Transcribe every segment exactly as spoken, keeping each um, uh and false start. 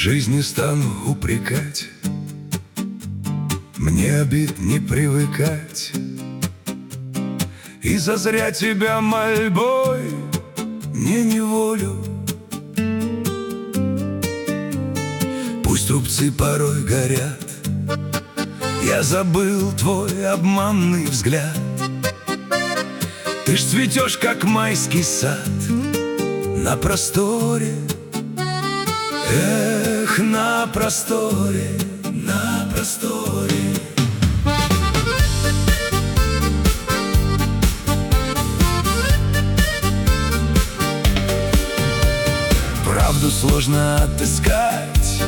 жизни стану упрекать, мне обид не привыкать, и зазря тебя мольбой не неволю. Пусть рубцы порой горят, я забыл твой обманный взгляд. Ты ж цветешь, как майский сад на просторе. Эх, на просторе, на просторе. Правду сложно отыскать,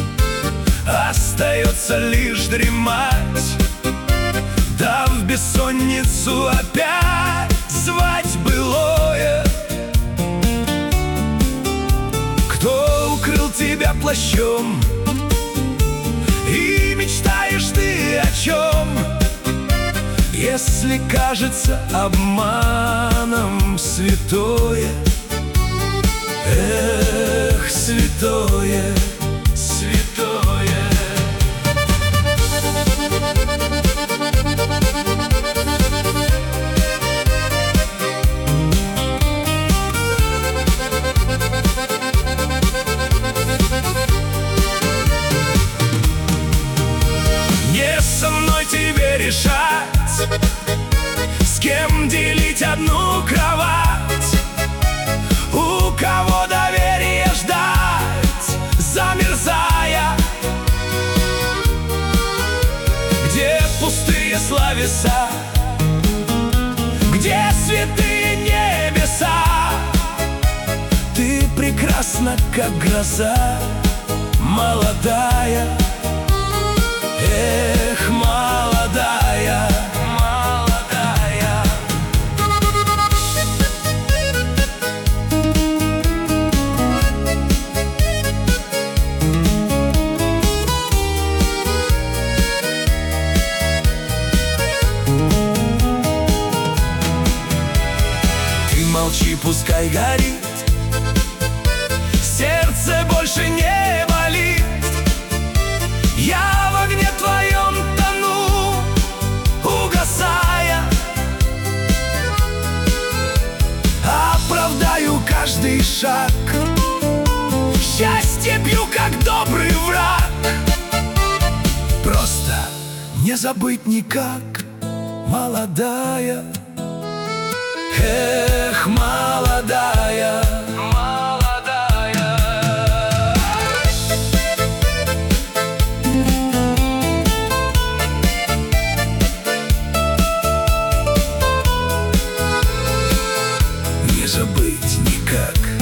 остается лишь дремать, да в бессонницу опять звать былое. Кто укрыл тебя плащом, и мечтаешь ты о чем? Если кажется обманом святое, эх, святое, святое. Не со мной тебе решать, с кем делить одну кровать, у кого доверие ждать, замерзая, где пустые словеса, где святые небеса. Ты прекрасна, как гроза, молодая, эх, молодая, молодая. Ты молчи, пускай горит, сердце больше не болит. Я в огне твоем тону, угасая, оправдаю каждый шаг, счастье пью, как добрый враг. Просто не забыть никак, молодая, эх, молодая. Не забыть никак.